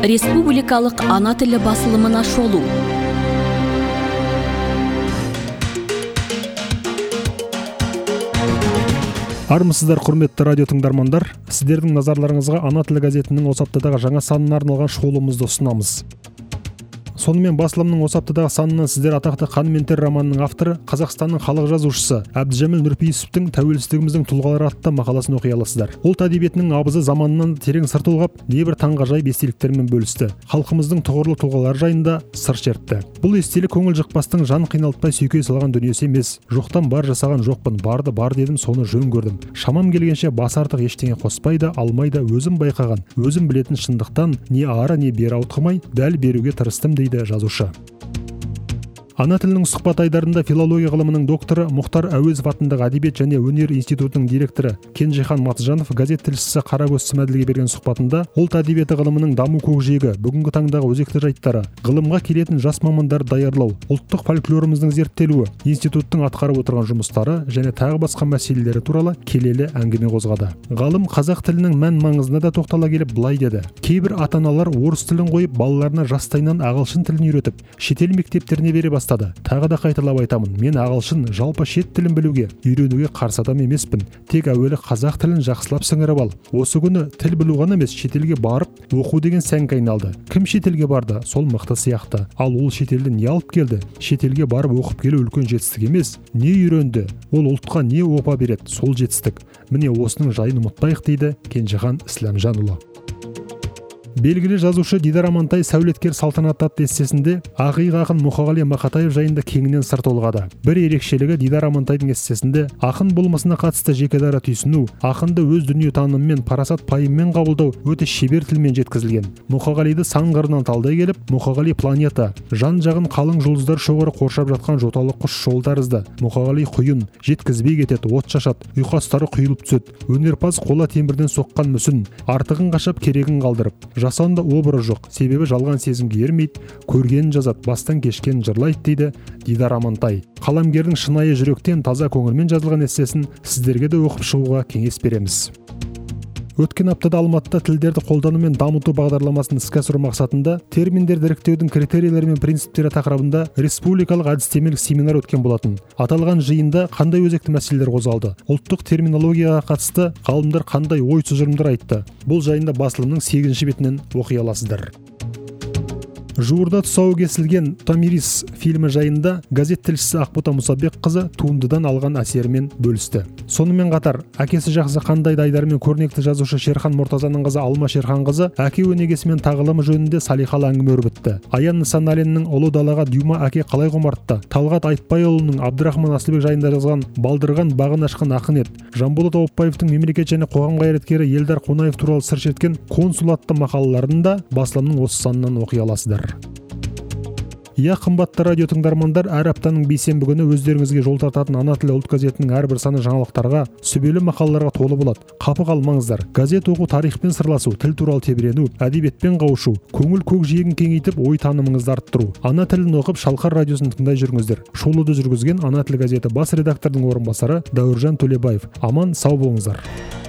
Республикалық ана тілі басылымына шолу. Армысыздар, құрметті радио тыңдармандар. Сіздердің назарларыңызға ана тілі газетінің осы аптадағы жаңа санына арналған шолуымызды ұсынамыз. Сонымен басылымның осы аптадағы санынан сіздер атақты «Қан мен тер» романының авторы, Қазақстанның халық жазушысы Әбдіжәміл Нұрпейісовтің «Тәуелсіздігіміздің тұлғалары» атты мақаласын оқи аласыздар. Ұлт әдебиетінің абызы заманынан терең сыр толғап, небір таңғажайып естеліктермен бөлісті. Халқымыздың тұғырлы тұлғалары жайында сыр шертті. Бұл естелік көңіл жықпастың, жан қиналтпай сүйкей салған дүниесі емес. Жоқтан бар жасаған жоқпын, барды бар дедім, соны жөн көрдім. Шамам келгенше бас артық ештеңе қоспайды, алмайды, өзім байқаған, өзім білетін шындықтан не ары не бері ауытқымай, дәл беруге тырыстым дейді жазушы. Ана тілінің сұхбат айдарында филология ғылымының докторы Мұхтар Әуезов атындағы әдебиет және өнер институтының директоры Кенжехан Матжанов газет тілшісі Қарагөз Смәділге берген сұхбатында ұлт әдебиеті ғылымының даму көкжиегі, бүгінгі таңдағы өзекті жайттары, ғылымға келетін жас мамандарды даярлау, ұлттық фольклорымыздың зерттелуі, институттың атқарып отырған жұмыстары және тағы басқа мәселелері туралы келелі әңгіме қозғады. Ғалым қазақ тілінің мән-маңызына да тоқтала келіп былай деді: кейбір ата-аналар орыс тілін қойып, балаларына жастайынан ағылшын тілін үйретіп, шетел мектептеріне бере бастады. Тағы да қайталап айтамын, мен ағылшын, жалпы шет тілін білуге, үйренуге қарсы адам емеспін. Тек әуелі қазақ тілін жақсылап сіңіріп ал. Осы күні тіл білу ғана емес, шетелге барып оқу деген сәнге айналды. Кім шетелге барды, сол мықты сияқты. Ал ол шетелден не алып келді? Шетелге барып оқып келу үлкен жетістік емес. Не үйренді? Ол ұлтқа не опа береді? Сол жетістік. Міне осының жайын ұмытпайық дейді Кенжехан Исламжанұлы. Белгілі жазушы Дидар Амантай «Сәулеткер салтанат» атты эссесінде ақиық ақын Мұқағали Мақатаев жайында кеңінен сыр толғады. Бір ерекшелігі Дидар Амантайдың эссесінде ақын болмысына қатысты жеке-дара түйсіну, ақынды өз дүниетанымымен, парасат пайыммен қабылдау өте шебер тілмен жеткізілген. Мұқағалиды сан қырынан талдай келіп, Мұқағали планета, жан-жағын қалың жұлдыздар шоғыры қоршап жатқан жоталы құс жол тәрізді. Мұқағали құйын, жеткізбей кетеді, от шашады, ұйқастары құйылып түседі. Өнерпаз қола темірден соққан мүсін, артығын қашап керегін қалдырып. Жасанды образ жоқ, себебі жалған сезімге ермейді, көргенін жазады, бастан кешкен жырлайды дейді Дидар Амантай. Қаламгердің шынайы жүректен, таза көңілмен жазылған эссесін сіздерге де оқып шығуға кеңес береміз. Өткен аптада Алматыда тілдерді қолдану мен дамыту бағдарламасын іске асыру мақсатында терминдерді іріктеудің критерийлері мен принциптері тақырыбында республикалық әдістемелік семинар өткен болатын. Аталған жиында қандай өзекті мәселелер қозғалды? Ұлттық терминологияға қатысты ғалымдар қандай ой тұжырымдар айтты? Бұл жайында басылымның 8-ші бетінен оқи аласыздар. Жуырда тұсауы кесілген «Томирис» фильмі жайында газет тілшісі Ақбота Мұсабекқызы туындыдан алған әсерімен бөлісті. Сонымен қатар, әкесі жақсы қандай дайдарымен көрнекті жазушы Шерхан Мұртазаның қызы Алма Шерханқызы әке өнегесі мен тағылымы жөнінде салиқалы әңгіме өрбітті. Аян Нысаналиннің «Ұлы далаға Дюма әке қалай құмартты», Талғат Айтбайұлының Абдрахман Асылбек жайында жазған «Балдырған бағын ашқан ақын ет», Жанболат Ауыпбаевтың мемлекет және қоғам қайраткері Елдар Қонаев туралы сыр шерткен «Консул» атты мақалаларында басылымның осы санынан оқи аласыздар. Иә, қымбатты радио тыңдармандар, әр аптаның бейсенбі күні өздеріңізге жол тартатын ана тілі ұлт газетінің әрбір саны жаңалықтарға, сүбелі мақалаларға толы болады. Қапы қалмаңыздар. Газет оқу тарихпен сырласу, тіл туралы тебірену, әдебиетпен қауышу, көңіл көкжиегін кеңейтіп, ой танымыңызды арттыру. Ана тілін оқып, Шалқар радиосын тыңдай жүріңіздер. Шолуды жүргізген ана тілі газеті бас редактордың орынбасары Дәуіржан Төлебаев. Аман сау болыңыздар.